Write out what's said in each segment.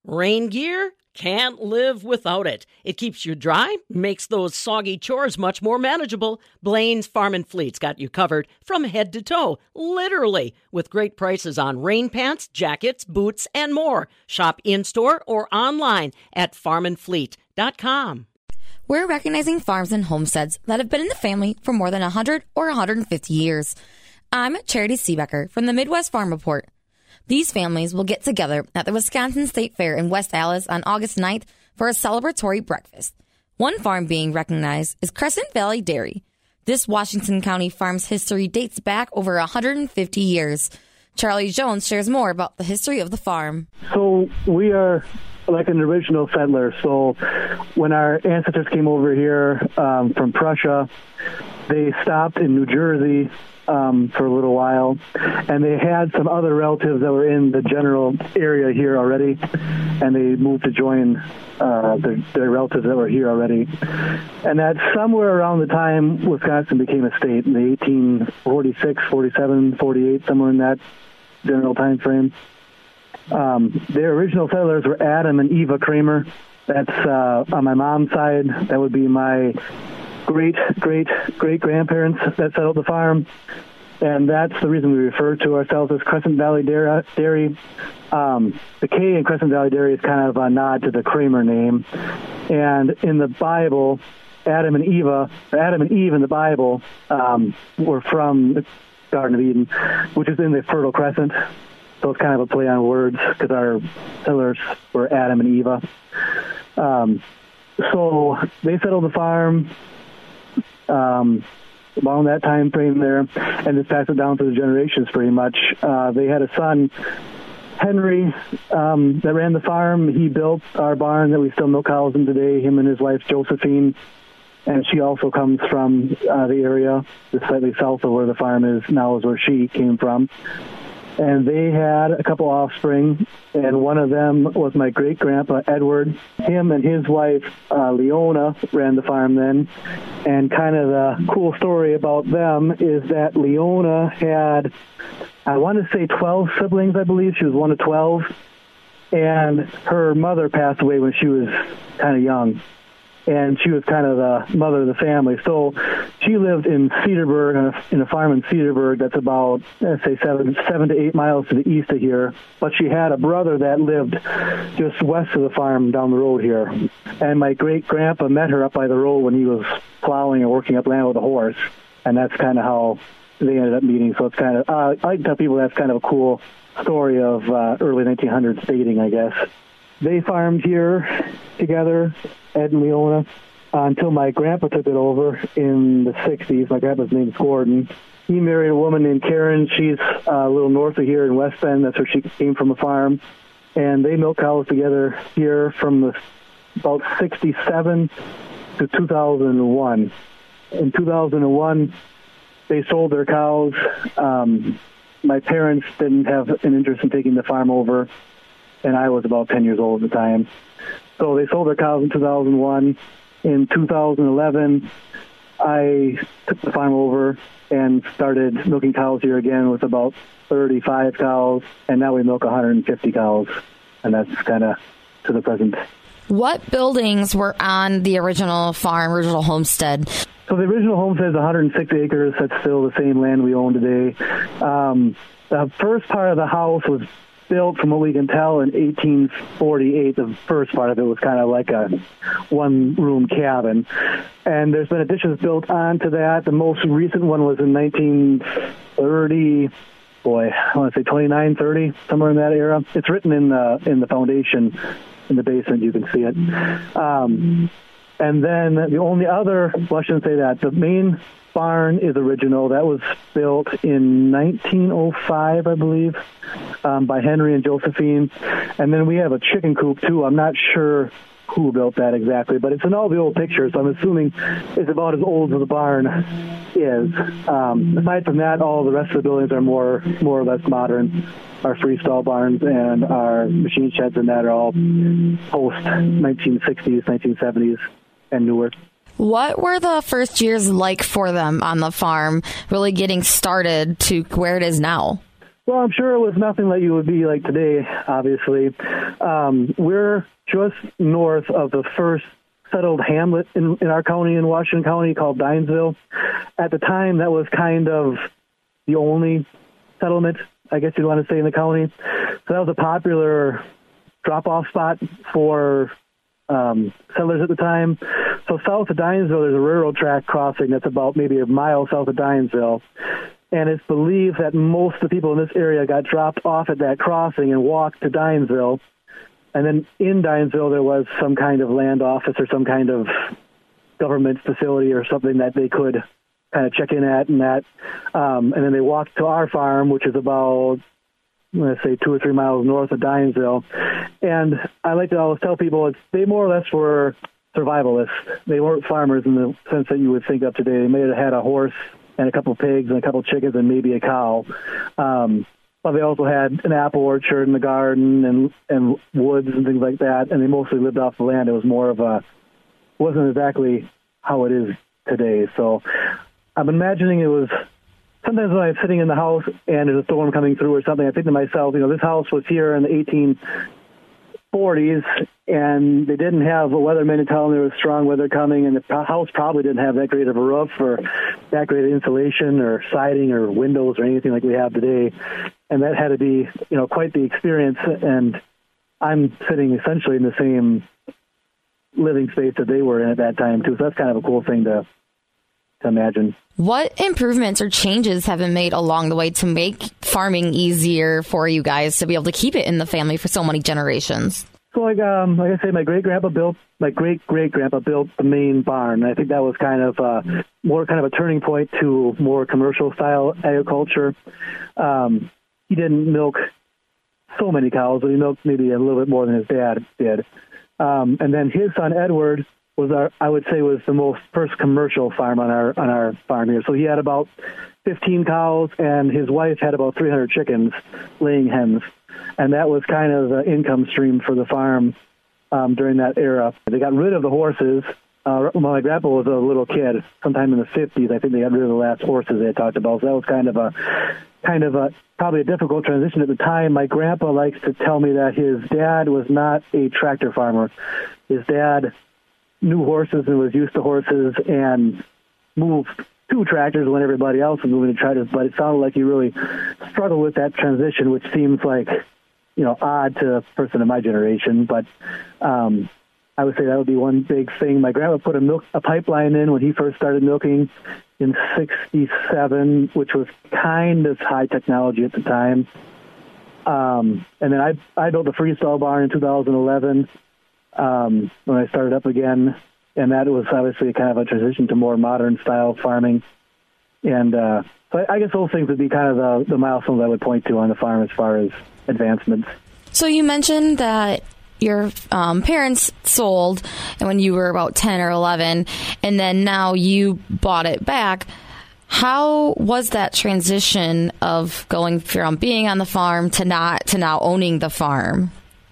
Rain gear? Can't live without it. It keeps you dry, makes those soggy chores much more manageable. Blaine's Farm and Fleet's got you covered from head to toe, literally, with great prices on rain pants, jackets, boots, and more. Shop in-store or online at farmandfleet.com. We're recognizing farms and homesteads that have been in the family for more than 100 or 150 years. I'm Charity Seebecker from the Midwest Farm Report. These families will get together at the Wisconsin State Fair in West Allis on August 9th for a celebratory breakfast. One farm being recognized is Crescent Valley Dairy. This Washington County farm's history dates back over 150 years. Charlie Jones shares more about the history of the farm. So we are like an original settler. So when our ancestors came over here from Prussia, they stopped in New Jersey for a little while, and they had some other relatives that were in the general area here already, and they moved to join their relatives that were here already. And that's somewhere around the time Wisconsin became a state, in the 1846, 47, 48, somewhere in that general time frame. Their original settlers were Adam and Eva Kramer. That's on my mom's side. That would be my great-great-great-grandparents that settled the farm, and that's the reason we refer to ourselves as Crescent Valley Dairy. The K in Crescent Valley Dairy is kind of a nod to the Kramer name, and in the Bible, Adam and Eve in the Bible were from the Garden of Eden, which is in the Fertile Crescent, so it's kind of a play on words because our settlers were Adam and Eva. So they settled the farm around that time frame there, and just passed it down through the generations pretty much. They had a son, Henry, that ran the farm. He built our barn that we still milk cows in today, him and his wife Josephine, and she also comes from the area just slightly south of where the farm is now, is where she came from. And they had a couple offspring, and one of them was my great-grandpa, Edward. Him and his wife, Leona, ran the farm then. And kind of the cool story about them is that Leona had, I want to say 12 siblings, I believe. She was one of 12. And her mother passed away when she was kind of young. And she was kind of the mother of the family. So she lived in Cedarburg, in a farm in Cedarburg that's about, let's say, 7 to 8 miles to the east of here. But she had a brother that lived just west of the farm down the road here. And my great-grandpa met her up by the road when he was plowing and working up land with a horse. And that's kind of how they ended up meeting. So it's kind of, I like to tell people that's kind of a cool story of early 1900s dating, I guess. They farmed here together, Ed and Leona, until my grandpa took it over in the 60s. My grandpa's name is Gordon. He married a woman named Karen. She's a little north of here in West Bend. That's where she came from, a farm. And they milked cows together here from about 67 to 2001. In 2001, they sold their cows. My parents didn't have an interest in taking the farm over, and I was about 10 years old at the time. So they sold their cows in 2001. In 2011, I took the farm over and started milking cows here again with about 35 cows, and now we milk 150 cows, and that's kind of to the present. What buildings were on the original farm, original homestead? So the original homestead is 106 acres. That's still the same land we own today. The first part of the house was built, from what we can tell, in 1848. The first part of it was kind of like a one-room cabin. And there's been additions built onto that. The most recent one was in 1930, I want to say 29, 30, somewhere in that era. It's written in the foundation, in the basement, you can see it. And then the only other, well, I shouldn't say that. The main barn is original. That was built in 1905, I believe, by Henry and Josephine. And then we have a chicken coop, too. I'm not sure who built that exactly, but it's in all the old pictures, so I'm assuming it's about as old as the barn is. Aside from that, all the rest of the buildings are more or less modern. Our freestall barns and our machine sheds and that are all post-1960s, 1970s, and newer. What were the first years like for them on the farm, really getting started to where it is now? Well, I'm sure it was nothing that you would be like today, obviously. We're just north of the first settled hamlet in our county, in Washington County, called Dinesville. At the time, that was kind of the only settlement, I guess you'd want to say, in the county. So that was a popular drop-off spot for settlers at the time. So south of Dinesville, there's a railroad track crossing that's about maybe a mile south of Dinesville. And it's believed that most of the people in this area got dropped off at that crossing and walked to Dinesville. And then in Dinesville, there was some kind of land office or some kind of government facility or something that they could kind of check in at and that. And then they walked to our farm, which is about, let's say, 2 or 3 miles north of Dinesville. And I like to always tell people they more or less were survivalists. They weren't farmers in the sense that you would think of today. They may have had a horse and a couple of pigs and a couple of chickens and maybe a cow. But they also had an apple orchard in the garden and woods and things like that. And they mostly lived off the land. It was more of wasn't exactly how it is today. So I'm imagining it was, sometimes when I'm sitting in the house and there's a storm coming through or something, I think to myself, this house was here in the 1840s, and they didn't have a weatherman to tell them there was strong weather coming, and the house probably didn't have that great of a roof or that great of insulation or siding or windows or anything like we have today. And that had to be, quite the experience. And I'm sitting essentially in the same living space that they were in at that time, too. So that's kind of a cool thing to imagine. What improvements or changes have been made along the way to make farming easier for you guys to be able to keep it in the family for so many generations? So like I say, my great-great-grandpa built the main barn. I think that was kind of more kind of a turning point to more commercial style agriculture. He didn't milk so many cows, but he milked maybe a little bit more than his dad did. And then his son Edward was the first commercial farm on our farm here. So he had about 15 cows, and his wife had about 300 chickens, laying hens. And that was kind of the income stream for the farm during that era. They got rid of the horses. When my grandpa was a little kid, sometime in the 50s, I think they got rid of the last horses they had talked about. So that was kind of a probably a difficult transition at the time. My grandpa likes to tell me that his dad was not a tractor farmer. His dad knew horses and was used to horses and moved to tractors when everybody else was moving to tractors, but it sounded like he really struggled with that transition, which seems like, odd to a person of my generation. But I would say that would be one big thing. My grandpa put a pipeline in when he first started milking in 1967, which was kind of high technology at the time. And then I built a freestall barn in 2011 when I started up again, and that was obviously kind of a transition to more modern style farming. And so I guess those things would be kind of the milestones I would point to on the farm as far as advancements. So you mentioned that your parents sold and when you were about 10 or 11, and then now you bought it back. How was that transition of going from being on the farm to now owning the farm?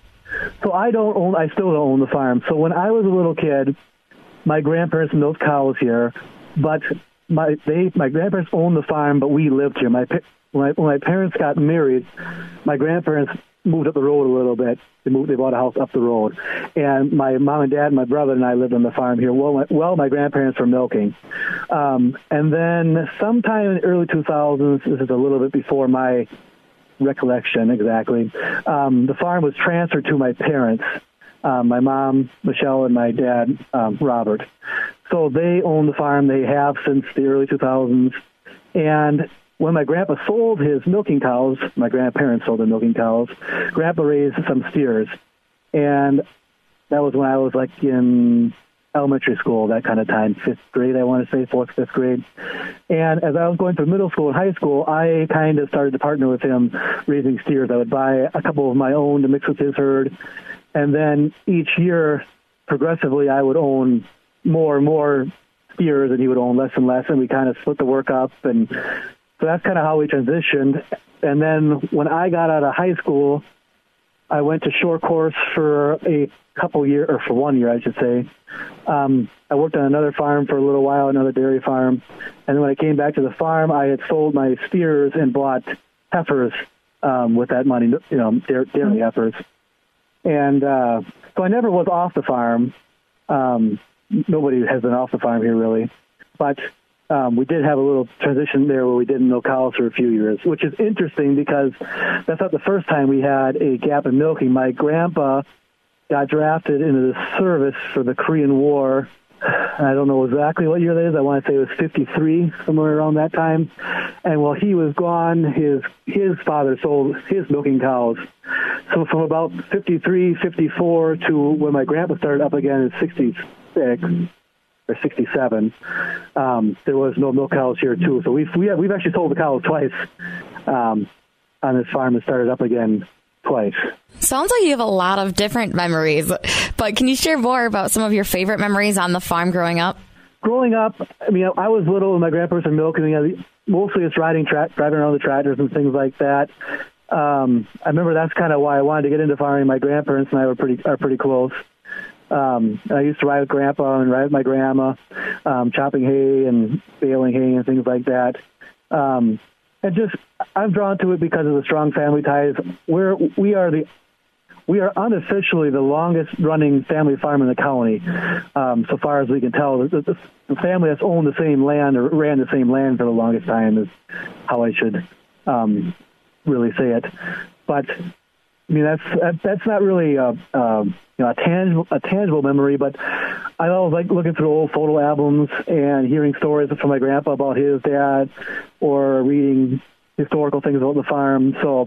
So I still don't own the farm. So when I was a little kid, my grandparents milked cows here, but my grandparents owned the farm, but we lived here. When my parents got married, my grandparents moved up the road a little bit. They bought a house up the road, and my mom and dad, and my brother and I lived on the farm here. Well, my grandparents were milking, and then sometime in the early 2000s, this is a little bit before my recollection exactly, the farm was transferred to my parents, my mom, Michelle, and my dad, Robert. So they own the farm. They have since the early 2000s. And when my grandpa sold his milking cows, my grandparents sold their milking cows, Grandpa raised some steers. And that was when I was like in elementary school, that kind of time, 5th grade, I want to say, 4th, 5th grade. And as I was going through middle school and high school, I kind of started to partner with him raising steers. I would buy a couple of my own to mix with his herd. And then each year, progressively, I would own more and more steers, and he would own less and less, and we kind of split the work up. And so that's kind of how we transitioned. And then when I got out of high school, I went to short course for a couple years, or for 1 year, I should say. I worked on another farm for a little while, another dairy farm. And then when I came back to the farm, I had sold my steers and bought heifers with that money, dairy efforts. And so I never was off the farm. Nobody has been off the farm here, really. But we did have a little transition there where we didn't milk cows for a few years, which is interesting because that's not the first time we had a gap in milking. My grandpa got drafted into the service for the Korean War. I don't know exactly what year that is. I want to say it was 53, somewhere around that time. And while he was gone, his father sold his milking cows. So from about 53, 54 to when my grandpa started up again in 66 or 67, there was no milk cows here too. So we've actually sold the cows twice on this farm and started up again twice. Sounds like you have a lot of different memories, but can you share more about some of your favorite memories on the farm growing up? Growing up, I mean, I was little and my grandparents were milking. Mostly it's driving around the tractors and things like that. I remember that's kind of why I wanted to get into farming. My grandparents and I are pretty close. I used to ride with Grandpa and ride with my grandma, chopping hay and baling hay and things like that. And just, I'm drawn to it because of the strong family ties. We are unofficially the longest running family farm in the county, so far as we can tell. The family that's owned the same land or ran the same land for the longest time is how I should really say it. But I mean, that's not really a tangible memory, but I always like looking through old photo albums and hearing stories from my grandpa about his dad, or reading historical things about the farm. So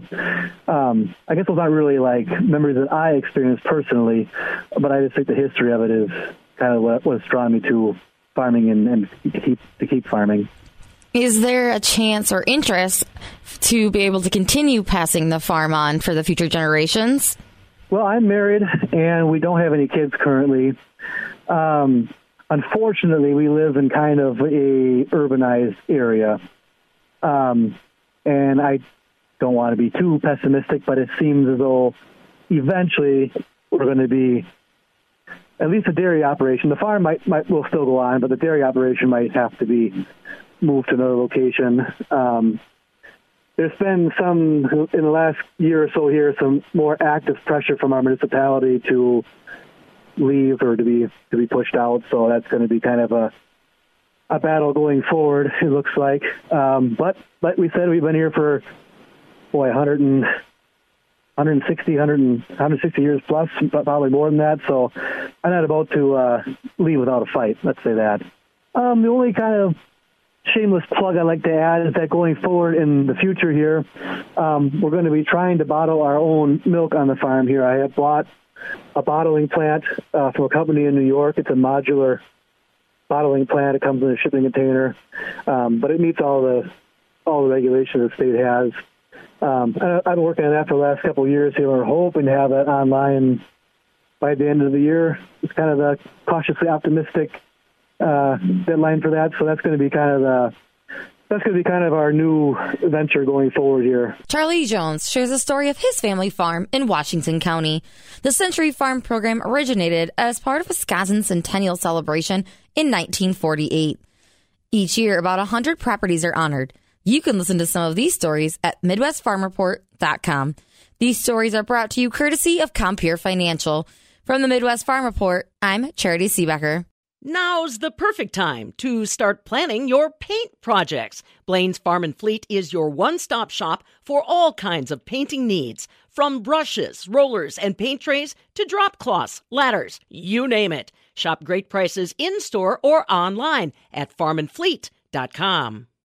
I guess those aren't really like memories that I experienced personally, but I just think the history of it is kind of what's drawn me to farming and to keep farming. Is there a chance or interest to be able to continue passing the farm on for the future generations? Well, I'm married, and we don't have any kids currently. Unfortunately, we live in kind of a urbanized area. And I don't want to be too pessimistic, but it seems as though eventually we're going to be, at least a dairy operation. The farm will still go on, but the dairy operation might have to be moved to another location. There's been some, in the last year or so here, some more active pressure from our municipality to leave or to be pushed out. So that's going to be kind of a battle going forward, it looks like. But like we said, we've been here for, 160 years plus, but probably more than that. So I'm not about to leave without a fight, let's say that. The only kind of shameless plug I'd like to add is that going forward in the future here, we're going to be trying to bottle our own milk on the farm here. I have bought a bottling plant from a company in New York. It's a modular bottling plant. It comes in a shipping container, but it meets all the regulations the state has. I've been working on that for the last couple of years here. We're hoping to have that online by the end of the year. It's kind of a cautiously optimistic deadline for that. So that's going to be kind of our new venture going forward here. Charlie Jones shares a story of his family farm in Washington County. The Century Farm program originated as part of Wisconsin's centennial celebration in 1948. Each year, about 100 properties are honored. You can listen to some of these stories at MidwestFarmReport.com. These stories are brought to you courtesy of Compeer Financial. From the Midwest Farm Report, I'm Charity Seebecker. Now's the perfect time to start planning your paint projects. Blaine's Farm and Fleet is your one-stop shop for all kinds of painting needs, from brushes, rollers, and paint trays to drop cloths, ladders, you name it. Shop great prices in-store or online at farmandfleet.com.